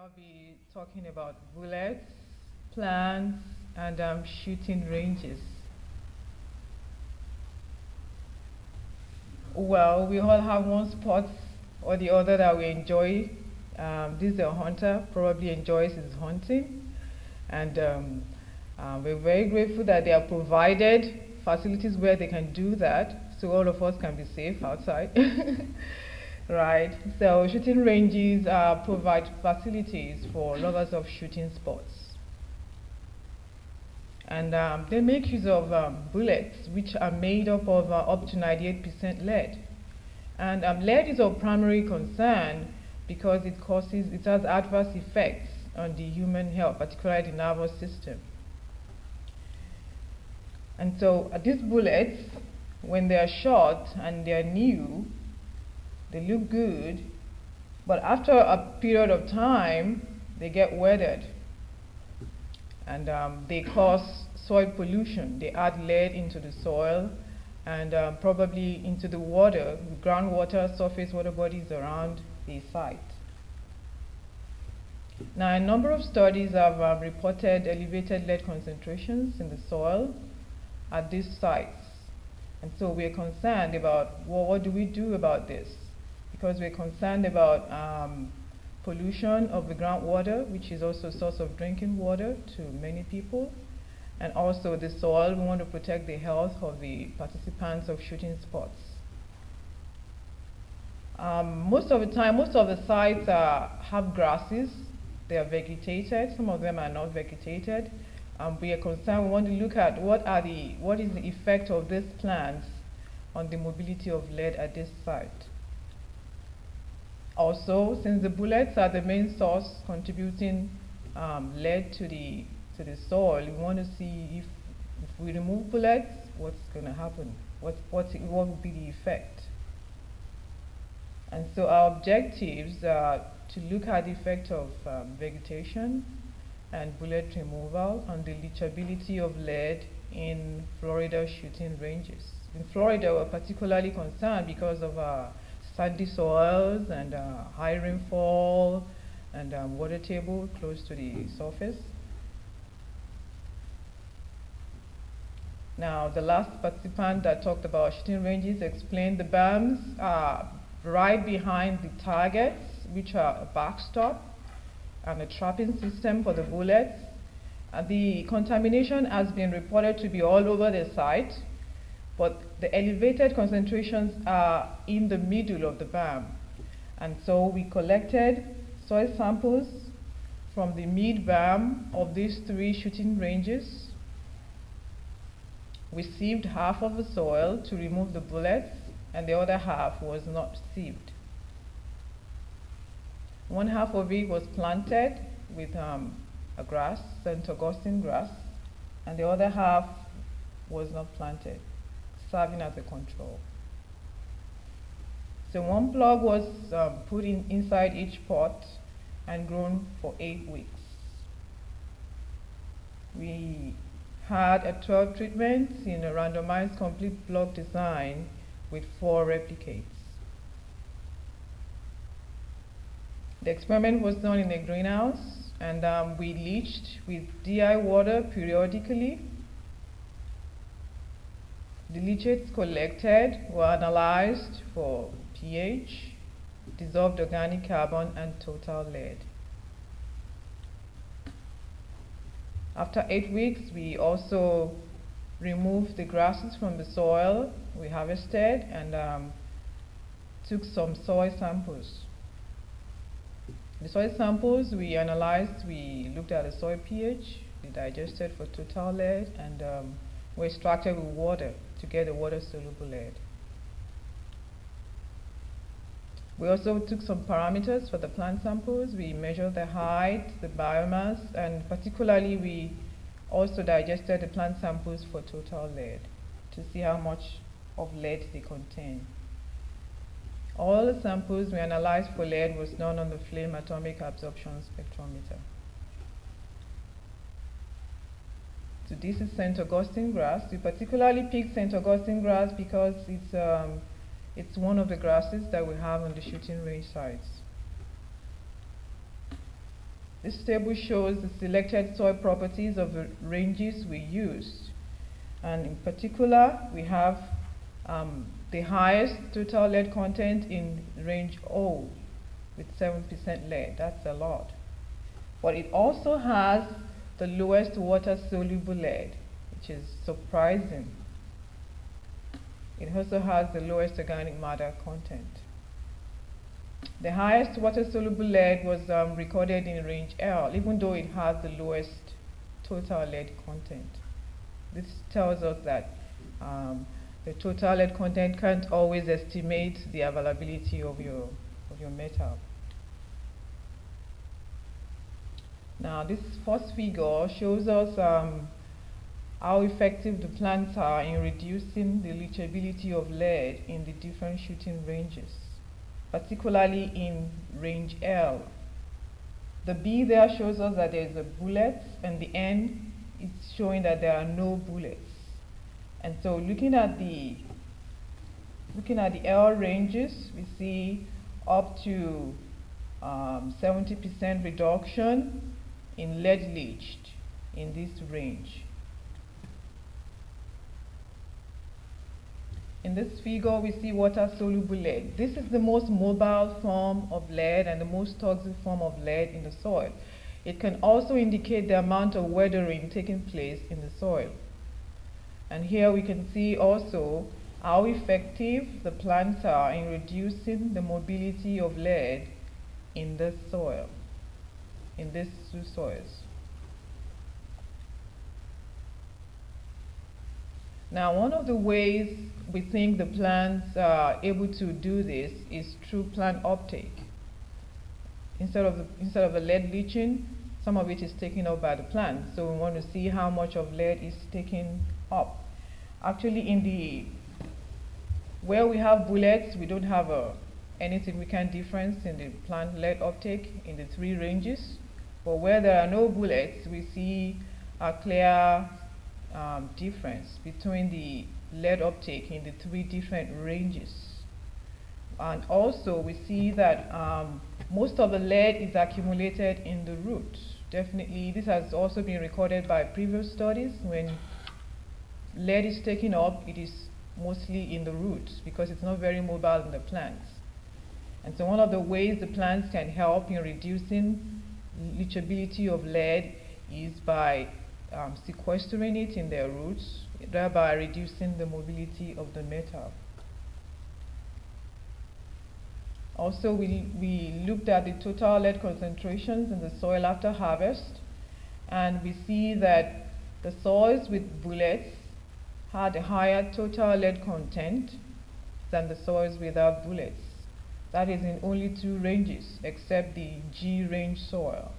I'll be talking about bullets, plants, and shooting ranges. Well, we all have one sport or the other that we enjoy. This is a hunter, probably enjoys his hunting. And we're very grateful that they have provided facilities where they can do that so all of us can be safe outside. Right. So shooting ranges provide facilities for lovers of shooting sports. And they make use of bullets which are made up to 98% lead. And lead is of primary concern because it has adverse effects on the human health, particularly the nervous system. And so these bullets, when they are shot and they are new, they look good, but after a period of time, they get weathered. And they cause soil pollution. They add lead into the soil and probably into the water, groundwater, surface water bodies around the site. Now, a number of studies have reported elevated lead concentrations in the soil at these sites. And so we're concerned about, well, what do we do about this? Because we're concerned about pollution of the groundwater, which is also a source of drinking water to many people, and also the soil. We want to protect the health of the participants of shooting sports. Most of the sites have grasses. They are vegetated. Some of them are not vegetated. We are concerned. We want to look at what is the effect of these plants on the mobility of lead at this site. Also, since the bullets are the main source contributing lead to the soil, we want to see if we remove bullets, what's going to happen? What will be the effect? And so our objectives are to look at the effect of vegetation and bullet removal on the leachability of lead in Florida shooting ranges. In Florida, we're particularly concerned because of sandy soils and high rainfall and water table close to the surface. Now, the last participant that talked about shooting ranges explained the BAMs are right behind the targets, which are a backstop and a trapping system for the bullets. The contamination has been reported to be all over the site, but the elevated concentrations are in the middle of the BAM. And so we collected soil samples from the mid-BAM of these 3 shooting ranges. We sieved half of the soil to remove the bullets, and the other half was not sieved. One half of it was planted with a grass, St. Augustine grass, and the other half was not planted, serving as a control. So one plug was put inside each pot and grown for 8 weeks. We had a 12 treatments in a randomized complete block design with 4 replicates. The experiment was done in a greenhouse, and we leached with DI water periodically. The leachates collected were analyzed for pH, dissolved organic carbon, and total lead. After 8 weeks, we also removed the grasses from the soil. We harvested and took some soil samples. The soil samples we analyzed, we looked at the soil pH, we digested for total lead, and we extracted with water to get the water-soluble lead. We also took some parameters for the plant samples. We measured the height, the biomass, and particularly we also digested the plant samples for total lead to see how much of lead they contain. All the samples we analyzed for lead was done on the flame atomic absorption spectrometer. So this is St. Augustine grass. We particularly picked St. Augustine grass because it's one of the grasses that we have on the shooting range sites. This table shows the selected soil properties of the ranges we used. And in particular, we have the highest total lead content in range O with 7% lead. That's a lot. But it also has the lowest water-soluble lead, which is surprising. It also has the lowest organic matter content. The highest water-soluble lead was recorded in range L, even though it has the lowest total lead content. This tells us that the total lead content can't always estimate the availability of your metal. Now, this first figure shows us how effective the plants are in reducing the leachability of lead in the different shooting ranges, particularly in range L. The B there shows us that there is a bullet, and the N is showing that there are no bullets. And so looking at the L ranges, we see up to 70% reduction in lead leached in this range. In this figure, we see water-soluble lead. This is the most mobile form of lead and the most toxic form of lead in the soil. It can also indicate the amount of weathering taking place in the soil. And here we can see also how effective the plants are in reducing the mobility of lead in this soil, in these two soils. Now, one of the ways we think the plants are able to do this is through plant uptake. Instead of the lead leaching, some of it is taken up by the plant. So we want to see how much of lead is taken up. Actually, where we have bullets, we don't have any significant difference in the plant lead uptake in the three ranges. But where there are no bullets, we see a clear difference between the lead uptake in the three different ranges. And also we see that most of the lead is accumulated in the roots. Definitely, this has also been recorded by previous studies. When lead is taken up, it is mostly in the roots because it's not very mobile in the plants. And so one of the ways the plants can help in reducing leachability of lead is by sequestering it in their roots, thereby reducing the mobility of the metal. Also, we looked at the total lead concentrations in the soil after harvest, and we see that the soils with bullets had a higher total lead content than the soils without bullets. That is in only two ranges, except the G range soil.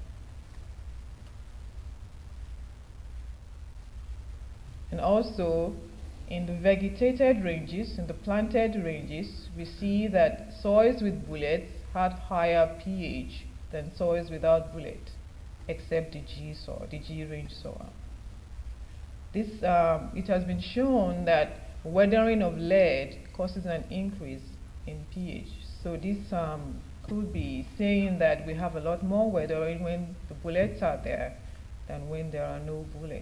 And also, in the vegetated ranges, in the planted ranges, we see that soils with bullets had higher pH than soils without bullet, except the G soil, the G range soil. This, it has been shown that weathering of lead causes an increase in pH. So this could be saying that we have a lot more weathering when the bullets are there than when there are no bullets.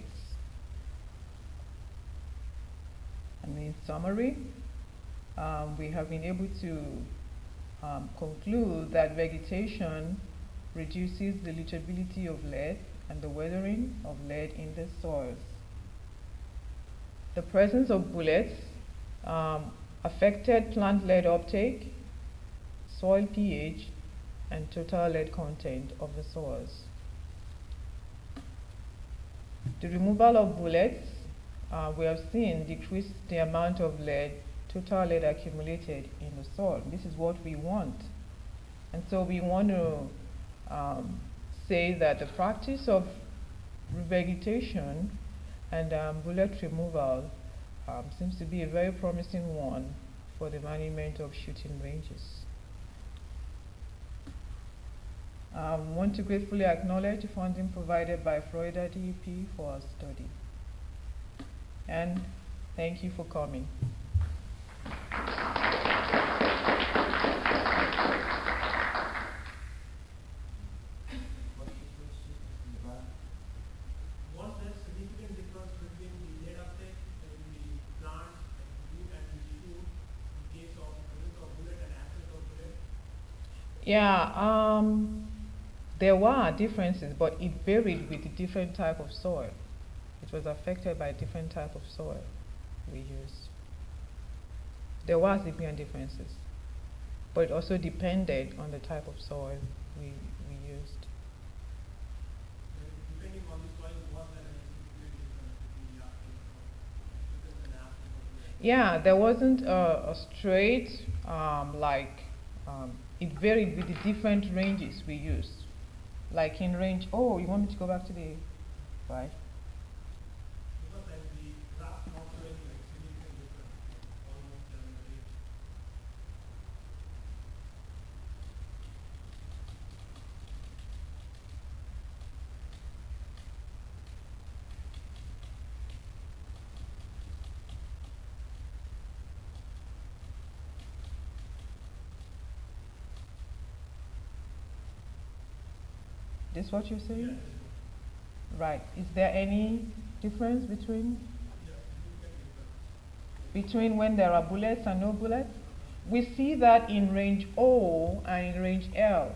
And in summary, we have been able to conclude that vegetation reduces the leachability of lead and the weathering of lead in the soils. The presence of bullets affected plant lead uptake, soil pH, and total lead content of the soils. The removal of bullets, we have seen, decreased the amount of lead, total lead accumulated in the soil. This is what we want. And so we want to say that the practice of revegetation and bullet removal seems to be a very promising one for the management of shooting ranges. I want to gratefully acknowledge the funding provided by Florida DEP for our study. And thank you for coming. Yeah, there were differences, but it varied with the different type of soil. It was affected by different type of soil we used. There were significant differences, but it also depended on the type of soil we used. Depending on the soil, was there any significant difference between the African and African? Yeah, there wasn't a straight, it varied with the different ranges we used. Like in range, oh, you want me to go back to the, right? Because then the graph not showing like significant difference, almost 7 or 8. This what you're saying? Yeah, Right. Is there any difference between significant difference. between when there are bullets and no bullets? We see that in range O and in range L.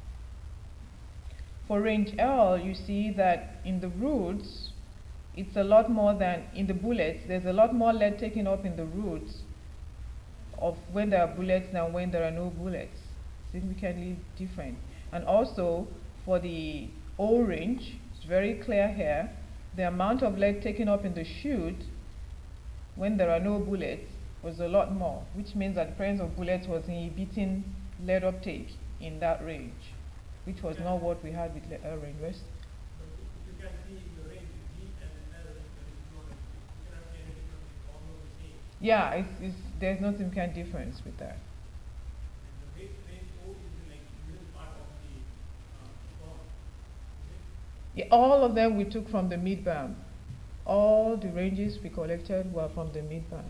For range L, you see that in the roots, it's a lot more than in the bullets. There's a lot more lead taken up in the roots of when there are bullets than when there are no bullets. Significantly different. And also, for the O range, it's very clear here, the amount of lead taken up in the shoot when there are no bullets was a lot more, which means that the presence of bullets was inhibiting lead uptake in that range, which was not what we had with L range. But if you can see in the range G and L, there is no, you cannot see any difference, it's almost the same. Yeah, there's no significant difference with that. And the range O is like middle part of the form. Yeah, all of them we took from the mid-band. All the ranges we collected were from the mid-band.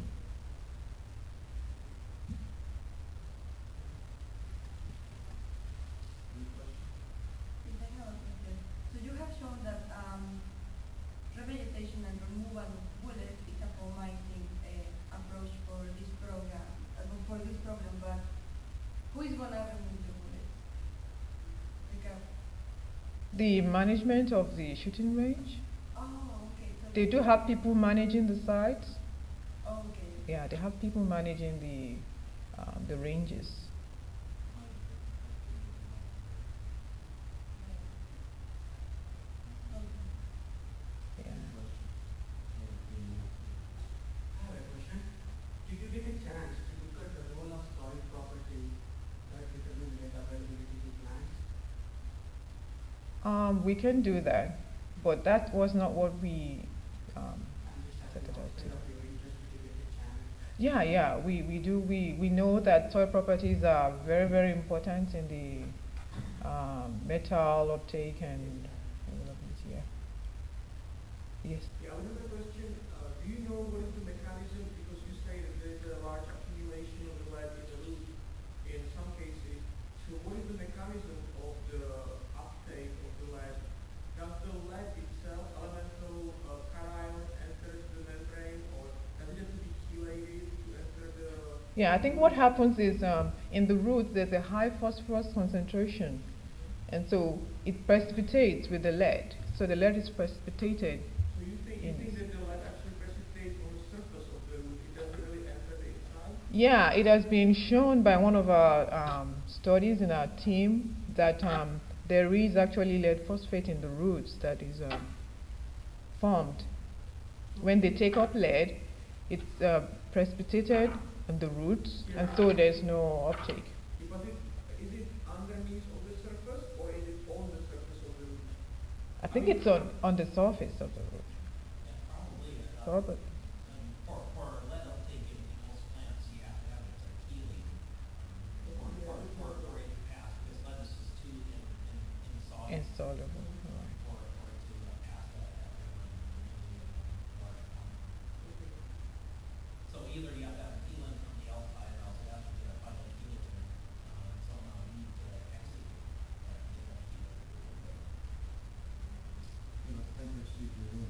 So you have shown that rehabilitation and removal of bullets is a promising approach for this program, but who is going to remove the bullets? The management of the shooting range, Oh, okay. So they do have people managing the sites. Oh, okay. Yeah, they have people managing the ranges. Yeah. I have a question. Did you get a chance to look at the role of soil property that determine lead availability to plants? We can do that, but that was not what we I'm just set asking it out to. outside of your interest, did you get a chance? Yeah, we do. We know that soil properties are very, very important in the metal uptake and availability. Yeah. Yes. Yeah, another question. Do you know what is the mechanism? Because you say that there is a large accumulation of the lead in the root in some cases. So what is the mechanism of the uptake of the lead? Does the lead itself, elemental cation, enters the membrane, or does it have to be chelated to enter the? Yeah, I think what happens is in the roots there's a high phosphorus concentration, and so it precipitates with the lead. So the lead is precipitated. So you think that the lead actually precipitates on the surface of the root? It doesn't really enter the inside? Yeah, it has been shown by one of our studies in our team that there is actually lead phosphate in the roots that is formed. When they take up lead, it's precipitated in the roots, and so there's no uptake. Because is it underneath of the surface or is it on the surface of the root? I think it's on the surface of the root. Yeah, probably. Probably. For lead uptake in most plants, you have to have it healing for it to pass, because lead is just too insoluble. Insoluble. Right. For it to pass that water. So either you have to have a healing from the outside, or else you have to get a final healing somehow need to exit that healing. You know, thank you, Steve, you're doing